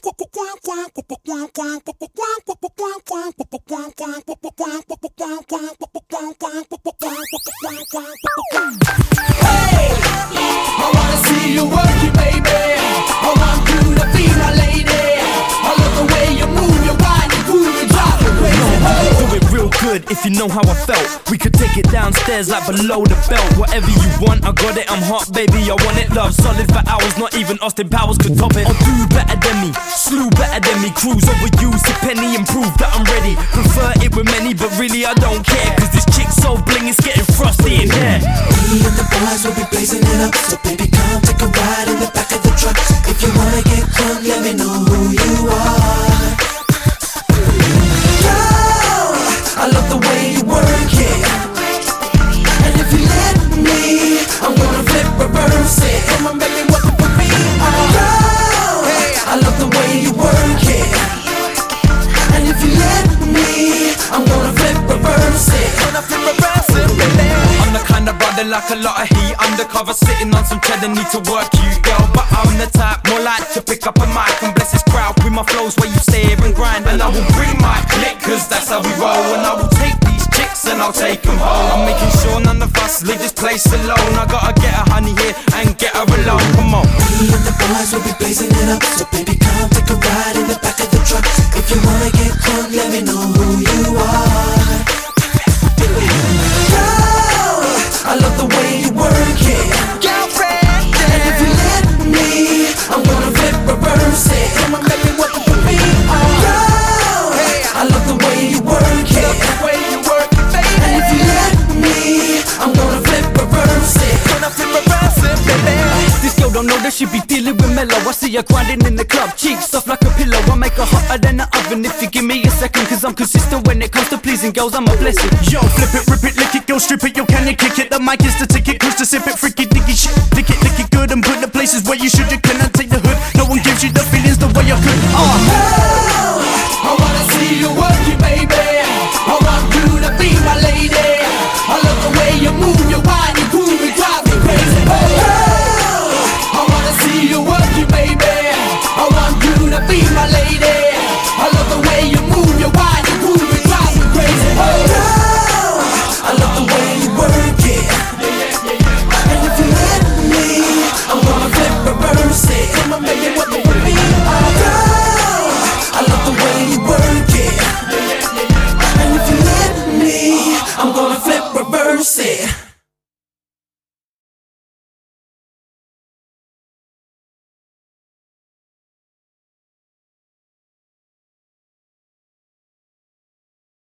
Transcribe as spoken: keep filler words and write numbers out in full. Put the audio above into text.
I wanna see you working, baby. I want you to be my lady. I love the way you move your body, groove, you drive me crazy. Hey. Do it real good if you know how I felt. We could take it downstairs like below the belt. Whatever you want, I got it. I'm hot, baby. I want it. Love solid for hours. Not even Austin Powers could top it. I'll do better than me, slew better than me. Cruise overuse a penny and prove that I'm ready. Prefer it with many, but really I don't care. Cause this chick's so bling, it's getting frosty in here. Me and the boys will be blazing it up. So baby, come take a ride in the back of the truck. If you wanna get drunk, let me know who you are. Girl, I love the way you work it. And if you let me, I'm gonna flip, reverse it. Come on, baby, what the me are. Girl, I love the way you work it. And if you let me, I'm gonna flip, reverse it. Gonna flip, reverse it, baby. I'm the kind of brother like a lot of heat. Undercover sitting on some cheddar, need to work you, girl. But I'm the type more like to pick up a mic and bless this crowd with my flows where you stare and grind. And I will bring my click, cause that's how we roll. And I will take these chicks and I'll take them home. I'm making sure none of us leave this place alone. I gotta get her honey here and get her alone, come on. Me and the boys will be blazing it up. So baby, come take a ride in the back of the truck. If you wanna get drunk, let me know who you are. Girl, I love the way you work it. Girlfriend, And if you let me, I'm gonna flip, reverse it. come on, baby, what the me are. Girl, I love the way you work it. Love the way you work it, baby. And if you let me, I'm gonna flip, reverse it. Gonna flip, reverse it, baby. This girl don't know that she be dealing with mellow. I see her grinding in the club, cheeks soft like a pillow. I make her hotter than the oven if you give me a second. Cause I'm consistent when it comes to pleasing girls, I'm a blessing. Yo, flip it, rip it, lick it, go strip it. Yo, can you kick it? The mic is the ticket, cruise to sip it, freaky diggy shit. Lick it, lick it good and put the places where you should. You cannot